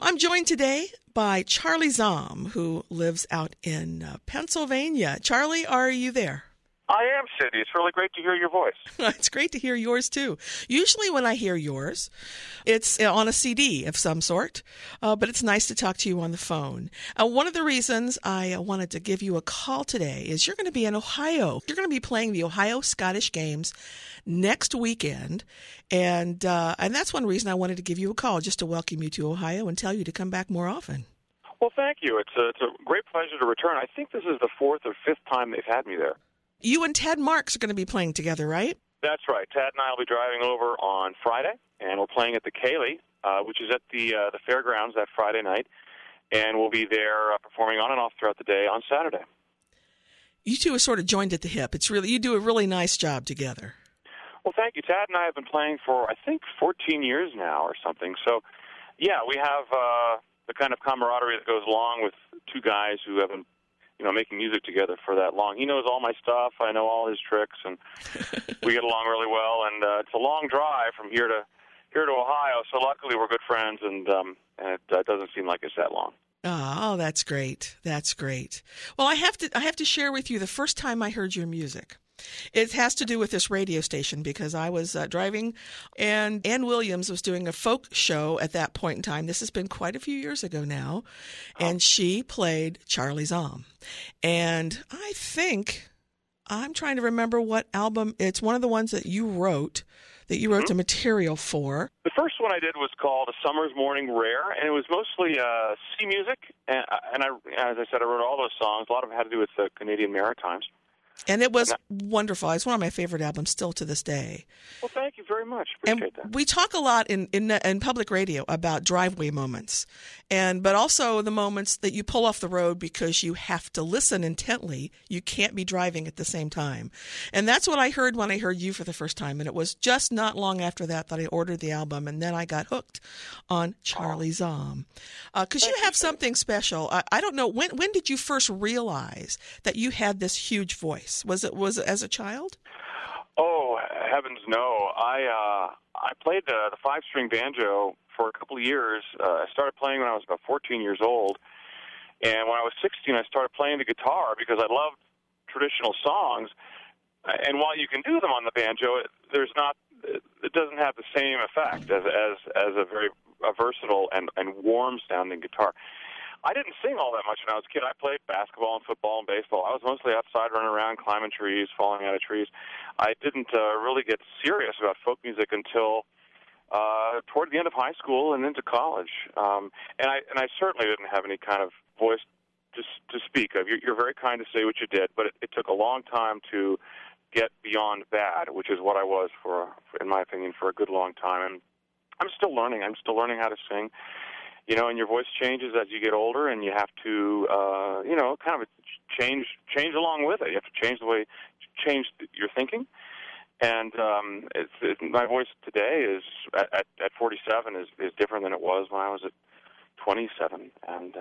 I'm joined today by Charlie Zahm, who lives out in Pennsylvania. Charlie, are you there? I am, Cindy. It's really great to hear your voice. It's great to hear yours, too. Usually when I hear yours, it's on a CD of some sort, but it's nice to talk to you on the phone. One of the reasons I wanted to give you a call today is you're going to be in Ohio. You're going to be playing the Ohio Scottish Games next weekend, and that's one reason I wanted to give you a call, just to welcome you to Ohio and tell you to come back more often. Well, thank you. It's a great pleasure to return. I think this is the fourth or fifth time they've had me there. You and Ted Marks are going to be playing together, right? That's right. Ted and I will be driving over on Friday, and we're playing at the Cayley, which is at the fairgrounds that Friday night, and we'll be there performing on and off throughout the day on Saturday. You two are sort of joined at the hip. You do a really nice job together. Well, thank you. Tad and I have been playing for, I think, 14 years now or something. So, yeah, we have the kind of camaraderie that goes along with two guys who have been making music together for that long. He knows all my stuff. I know all his tricks, and we get along really well. And it's a long drive from here to Ohio, so luckily we're good friends, and it doesn't seem like it's that long. Oh, that's great. That's great. Well, I have to share with you the first time I heard your music. It has to do with this radio station because I was driving, and Ann Williams was doing a folk show at that point in time. This has been quite a few years ago now, and she played Charlie Zahm. And I think, I'm trying to remember what album, it's one of the ones that you wrote the material for. The first one I did was called A Summer's Morning Rare, and it was mostly sea music. And as I said, I wrote all those songs. A lot of them had to do with the Canadian Maritimes. And it was wonderful. It's one of my favorite albums still to this day. Well, thank you very much. Appreciate that. We talk a lot in public radio about driveway moments, but also the moments that you pull off the road because you have to listen intently. You can't be driving at the same time. And that's what I heard when I heard you for the first time. And it was just not long after that I ordered the album, and then I got hooked on Charlie Zahm. Because you have something special. I don't know, when did you first realize that you had this huge voice? Was it as a child? Oh, heavens no. I played the five-string banjo for a couple of years. I started playing when I was about 14 years old. And when I was 16, I started playing the guitar because I loved traditional songs. And while you can do them on the banjo, it doesn't have the same effect as a very versatile and warm-sounding guitar. I didn't sing all that much when I was a kid. I played basketball and football and baseball. I was mostly outside running around, climbing trees, falling out of trees. I didn't really get serious about folk music until toward the end of high school and into college. And I certainly didn't have any kind of voice to speak of. You're very kind to say what you did, but it took a long time to get beyond bad, which is what I was in my opinion, for a good long time. And I'm still learning. I'm still learning how to sing. And your voice changes as you get older, and you have to, kind of change along with it. You have to change your thinking. And my voice today is at 47 is different than it was when I was at 27, and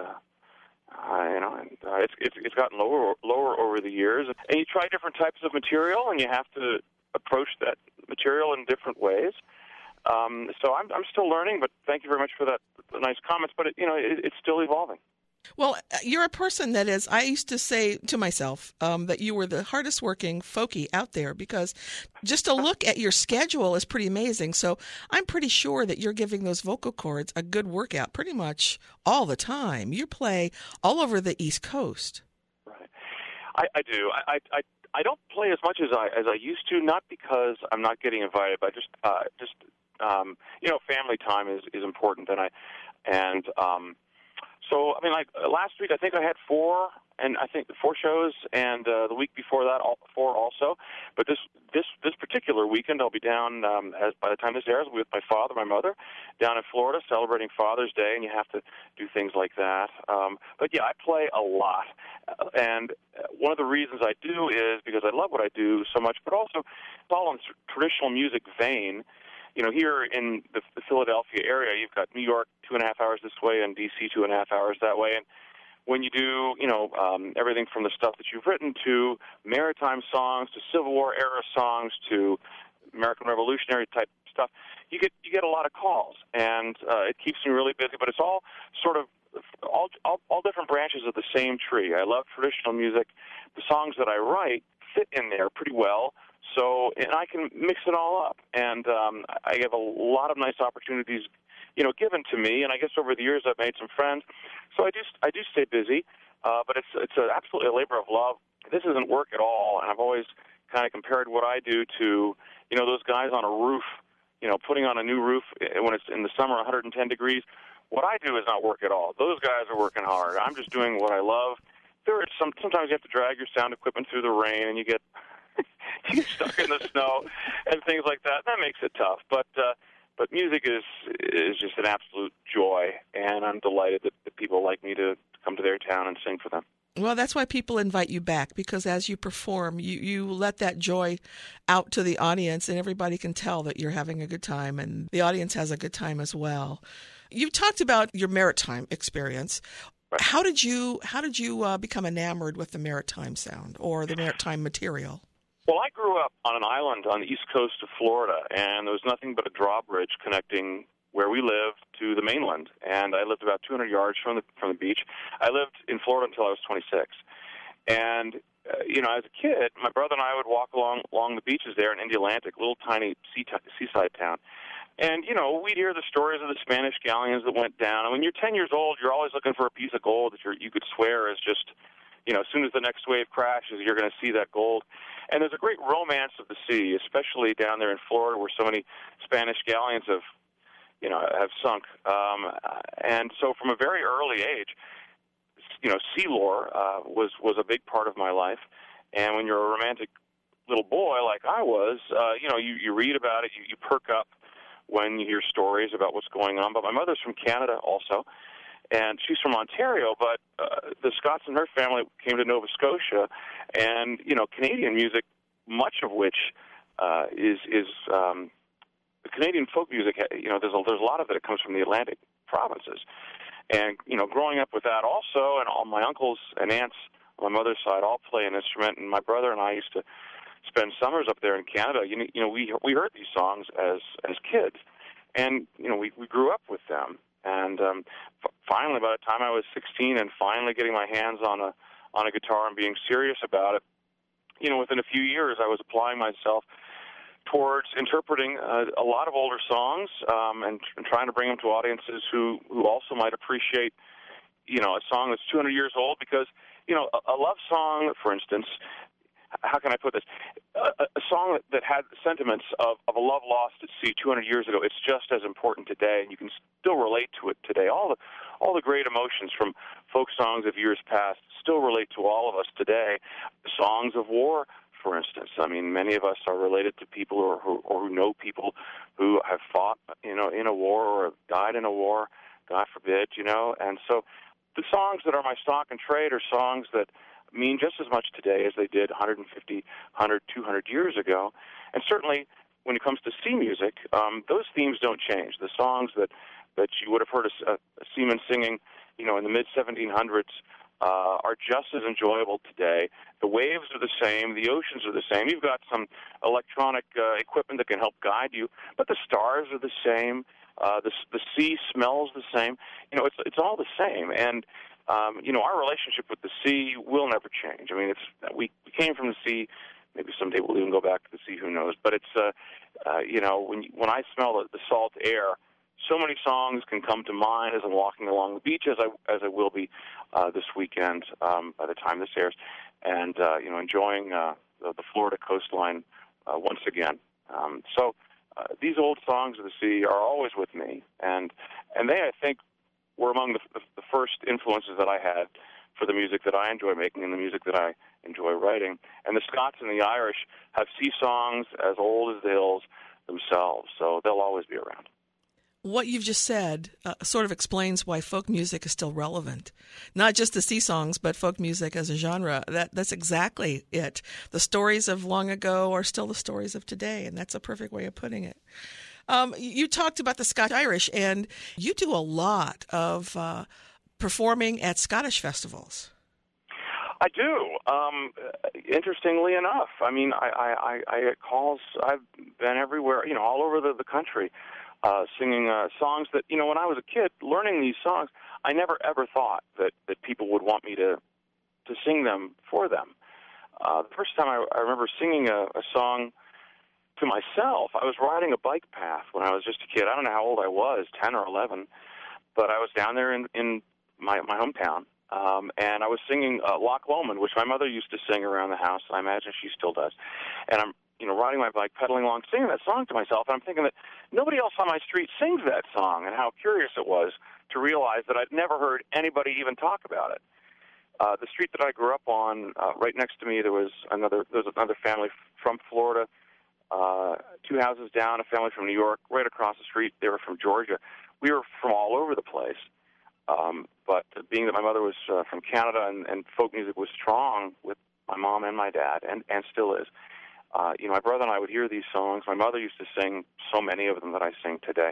it's gotten lower over the years. And you try different types of material, and you have to approach that material in different ways. So I'm still learning, but thank you very much for the nice comments. But it's still evolving. Well, you're a person that is, I used to say to myself that you were the hardest working folkie out there, because just to look at your schedule is pretty amazing. So I'm pretty sure that you're giving those vocal cords a good workout pretty much all the time. You play all over the East Coast. Right. I do. I don't play as much as I used to, not because I'm not getting invited, but just family time is important, so like last week I think I had four shows, and the week before that four also. But this particular weekend I'll be down by the time this airs with my father, my mother, down in Florida celebrating Father's Day, and you have to do things like that. But yeah, I play a lot, and one of the reasons I do is because I love what I do so much, but also it's all in traditional music vein. Here in the Philadelphia area, you've got New York 2.5 hours this way and D.C. 2.5 hours that way. And when you do, everything from the stuff that you've written to maritime songs, to Civil War era songs, to American Revolutionary type stuff, you get a lot of calls, and it keeps me really busy. But it's all same tree. I love traditional music. The songs that I write fit in there pretty well, and I can mix it all up. And I have a lot of nice opportunities, given to me. And I guess over the years I've made some friends. So I do stay busy, but it's absolutely a labor of love. This isn't work at all, and I've always kind of compared what I do to, those guys on a roof, putting on a new roof when it's in the summer, 110 degrees. What I do is not work at all. Those guys are working hard. I'm just doing what I love. Sometimes you have to drag your sound equipment through the rain, and you get stuck in the snow and things like that. That makes it tough. But music is just an absolute joy, and I'm delighted that people like me to come to their town and sing for them. Well, that's why people invite you back, because as you perform, you let that joy out to the audience, and everybody can tell that you're having a good time, and the audience has a good time as well. You talked about your maritime experience. Right. How did you become enamored with the maritime sound or the maritime material? Well, I grew up on an island on the east coast of Florida, and there was nothing but a drawbridge connecting where we lived to the mainland, and I lived about 200 yards from the beach. I lived in Florida until I was 26, and as a kid, my brother and I would walk along the beaches there in Indialantic, a little tiny seaside town, and we'd hear the stories of the Spanish galleons that went down. And when you're 10 years old, you're always looking for a piece of gold that you could swear is just, as soon as the next wave crashes, you're going to see that gold. And there's a great romance of the sea, especially down there in Florida, where so many Spanish galleons have sunk. And so from a very early age, sea lore was a big part of my life. And when you're a romantic little boy like I was, you read about it, you perk up when you hear stories about what's going on. But my mother's from Canada also, and she's from Ontario, but the Scotts in her family came to Nova Scotia, and, Canadian music, much of which is the Canadian folk music, there's a lot of it that comes from the Atlantic provinces. And, growing up with that also, and all my uncles and aunts on my mother's side all play an instrument, and my brother and I used to spend summers up there in Canada. We heard these songs as kids, and, we grew up with them. And finally, by the time I was 16 and finally getting my hands on a guitar and being serious about it, within a few years I was applying myself towards interpreting a lot of older songs and trying to bring them to audiences who also might appreciate, a song that's 200 years old. Because, a love song, for instance, how can I put this? A song that had sentiments of a love lost at sea 200 years ago, it's just as important today, and you can still relate to it today. All the great emotions from folk songs of years past still relate to all of us today. Songs of war, for instance. I mean, many of us are related to people or who know people who have fought, in a war or have died in a war, God forbid, And so the songs that are my stock and trade are songs that mean just as much today as they did 150, 100, 200 years ago. And certainly when it comes to sea music, those themes don't change. The songs that you would have heard a seaman singing, in the mid-1700s are just as enjoyable today. The waves are the same. The oceans are the same. You've got some electronic equipment that can help guide you, but the stars are the same. The sea smells the same. It's all the same. And our relationship with the sea will never change. I mean, we came from the sea. Maybe someday we'll even go back to the sea. Who knows? But it's when I smell the salt air, so many songs can come to mind as I'm walking along the beach, as I will be this weekend by the time this airs, and enjoying the Florida coastline once again. So these old songs of the sea are always with me, and they, I think, were among the first influences that I had for the music that I enjoy making and the music that I enjoy writing. And the Scots and the Irish have sea songs as old as the hills themselves, so they'll always be around. What you've just said sort of explains why folk music is still relevant. Not just the sea songs, but folk music as a genre. That's exactly it. The stories of long ago are still the stories of today, and that's a perfect way of putting it. You talked about the Scotch-Irish, and you do a lot of performing at Scottish festivals. I do. Interestingly enough, I mean, I get calls. I've been everywhere, all over the country, singing songs that, when I was a kid, learning these songs, I never ever thought that people would want me to to sing them for them. The first time I remember singing a song to myself, I was riding a bike path when I was just a kid. I don't know how old I was, 10 or 11, but I was down there in my hometown, and I was singing Loch Lomond, which my mother used to sing around the house, and I imagine she still does. And I'm riding my bike, pedaling along, singing that song to myself, and I'm thinking that nobody else on my street sings that song, and how curious it was to realize that I'd never heard anybody even talk about it. The street that I grew up on, right next to me, there was another family from Florida, 2 houses down, a family from New York. Right across the street, they were from Georgia. We were from all over the place. But being that my mother was from Canada and folk music was strong with my mom and my dad, and still is, my brother and I would hear these songs. My mother used to sing so many of them that I sing today.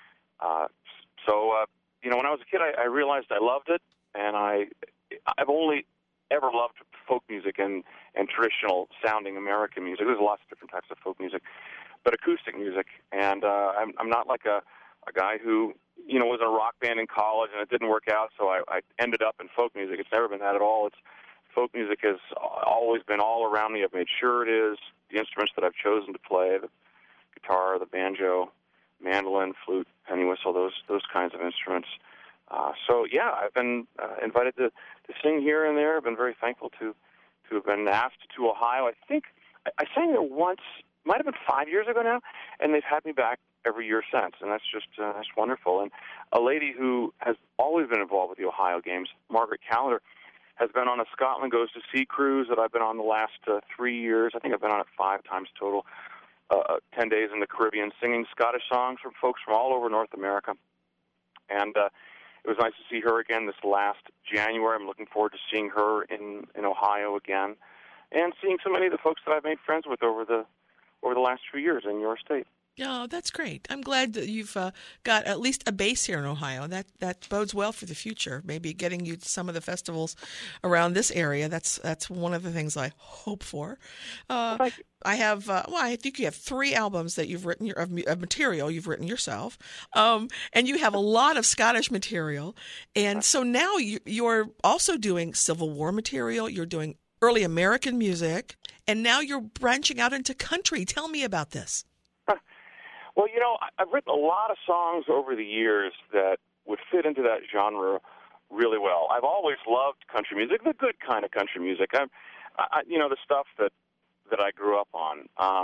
When I was a kid, I realized I loved it, and I've only ever loved folk music and traditional sounding American music. There's lots of different types of folk music, but acoustic music. And I'm not like a guy who was in a rock band in college and it didn't work out, so I ended up in folk music. It's never been that at all. Folk music has always been all around me. I've made sure it is. The instruments that I've chosen to play, the guitar, the banjo, mandolin, flute, penny whistle, those kinds of instruments. I've been invited to sing here and there. I've been very thankful to have been asked to Ohio. I think I sang there once, might have been 5 years ago now, and they've had me back every year since, and that's just that's wonderful. And a lady who has always been involved with the Ohio Games, Margaret Callender, has been on a Scotland Goes to Sea cruise that I've been on the last 3 years. I think I've been on it 5 times total, 10 days in the Caribbean, singing Scottish songs from folks from all over North America. And it was nice to see her again this last January. I'm looking forward to seeing her in Ohio again, and seeing so many of the folks that I've made friends with over the last few years in your state. Oh, that's great. I'm glad that you've got at least a base here in Ohio. That bodes well for the future. Maybe getting you to some of the festivals around this area. That's one of the things I hope for. Thank you. I have, I think you have 3 albums that you've written of material you've written yourself, and you have a lot of Scottish material. And so now you're also doing Civil War material. You're doing early American music, and now you're branching out into country. Tell me about this. Well, I've written a lot of songs over the years that would fit into that genre really well. I've always loved country music, the good kind of country music. The stuff that I grew up on.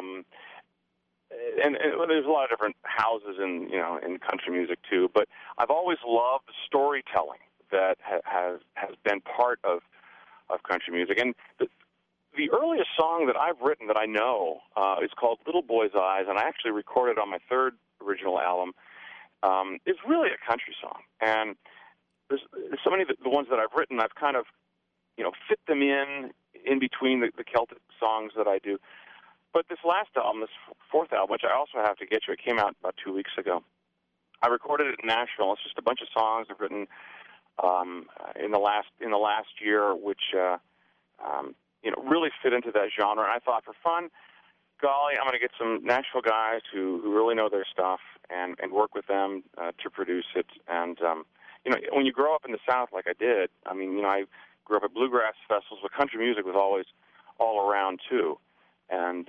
And there's a lot of different houses in country music too. But I've always loved storytelling that has been part of country music. And the earliest song that I've written that I know is called Little Boy's Eyes, and I actually recorded on my 3rd original album. It's really a country song. And there's so many of the ones that I've written, I've kind of, fit them in between the Celtic songs that I do. But this last album, this 4th album, which I also have to get you, it came out about 2 weeks ago. I recorded it in Nashville. It's just a bunch of songs I've written in the last year, which really fit into that genre. And I thought, for fun, golly, I'm going to get some Nashville guys who really know their stuff and work with them to produce it. And when you grow up in the South like I did, I grew up at bluegrass festivals, but country music was always all around too. And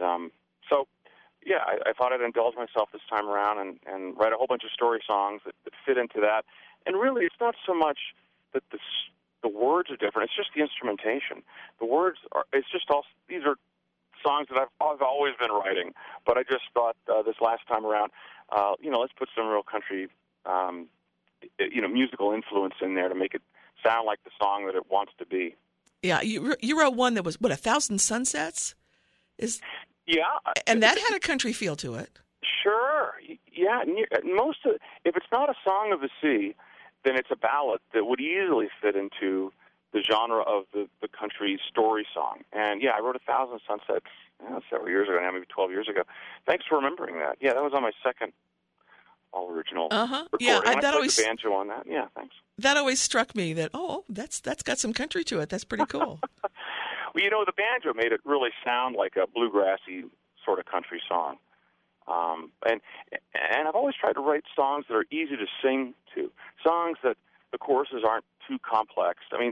I thought I'd indulge myself this time around and write a whole bunch of story songs that fit into that. And really, it's not so much that the words are different. It's just the instrumentation. The words these are songs that I've always been writing, but I just thought this last time around, let's put some real country, musical influence in there to make it sound like the song that it wants to be. Yeah, you wrote one that was, 1,000 Sunsets? Yeah. And that had a country feel to it. Sure. Yeah. If it's not a song of the sea, then it's a ballad that would easily fit into the genre of the country story song. And I wrote 1,000 Sunsets several years ago now, maybe 12 years ago. Thanks for remembering that. Yeah, that was on my 2nd all-original recording. Yeah, I played the banjo on that. Yeah, thanks. That always struck me that, that's got some country to it. That's pretty cool. Well, the banjo made it really sound like a bluegrassy sort of country song. And I've always tried to write songs that are easy to sing to, songs that the choruses aren't too complex.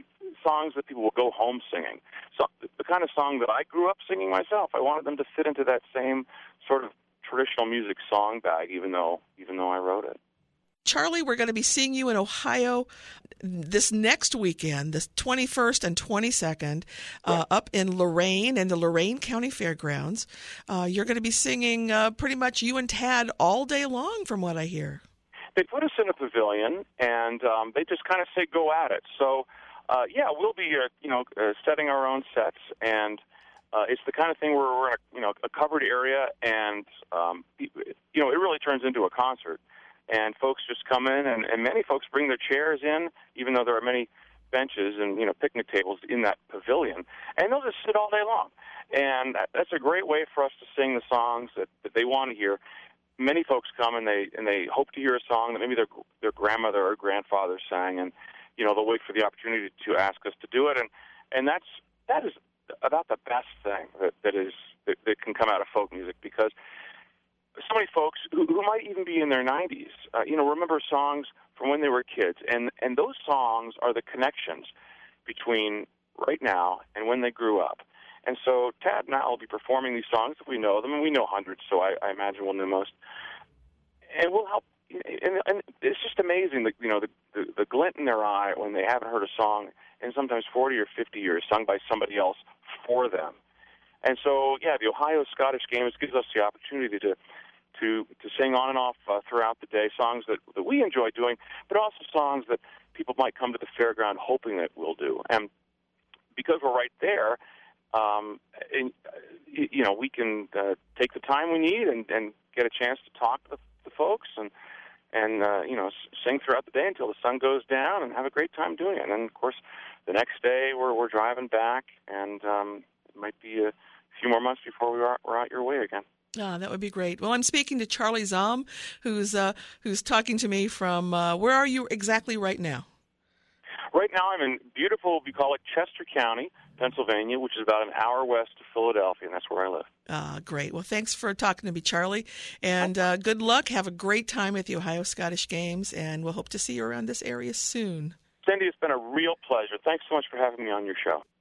songs that people will go home singing. So the kind of song that I grew up singing myself. I wanted them to fit into that same sort of traditional music song bag, even though I wrote it. Charlie, we're going to be seeing you in Ohio this next weekend, the 21st and 22nd, up in Lorain and the Lorain County Fairgrounds. You're going to be singing pretty much you and Tad all day long, from what I hear. They put us in a pavilion, and they just kind of say, go at it. So, we'll be, setting our own sets, and it's the kind of thing where we're in a covered area, and, it really turns into a concert. And folks just come in, and many folks bring their chairs in, even though there are many benches and, picnic tables in that pavilion, and they'll just sit all day long. And that's a great way for us to sing the songs that they want to hear. Many folks come and they hope to hear a song that maybe their grandmother or grandfather sang, and they'll wait for the opportunity to ask us to do it, and that is about the best thing that can come out of folk music, because so many folks who might even be in their 90s, remember songs from when they were kids, and those songs are the connections between right now and when they grew up. And so Tad and I will be performing these songs if we know them, and we know hundreds, so I imagine we'll know most. And we'll help. And it's just amazing, the glint in their eye when they haven't heard a song in sometimes 40 or 50 years sung by somebody else for them. And so, the Ohio Scottish Games gives us the opportunity to sing on and off throughout the day, songs that we enjoy doing, but also songs that people might come to the fairground hoping that we'll do. And because we're right there, we can take the time we need and get a chance to talk to the folks and sing throughout the day until the sun goes down and have a great time doing it. And then, of course, the next day we're driving back, and it might be a few more months before we're out your way again. Ah, that would be great. Well, I'm speaking to Charlie Zahm, who's talking to me from, where are you exactly right now? Right now I'm in beautiful, we call it Chester County, Pennsylvania, which is about an hour west of Philadelphia, and that's where I live. Ah, great. Well, thanks for talking to me, Charlie, and good luck. Have a great time at the Ohio Scottish Games, and we'll hope to see you around this area soon. Cindy, it's been a real pleasure. Thanks so much for having me on your show.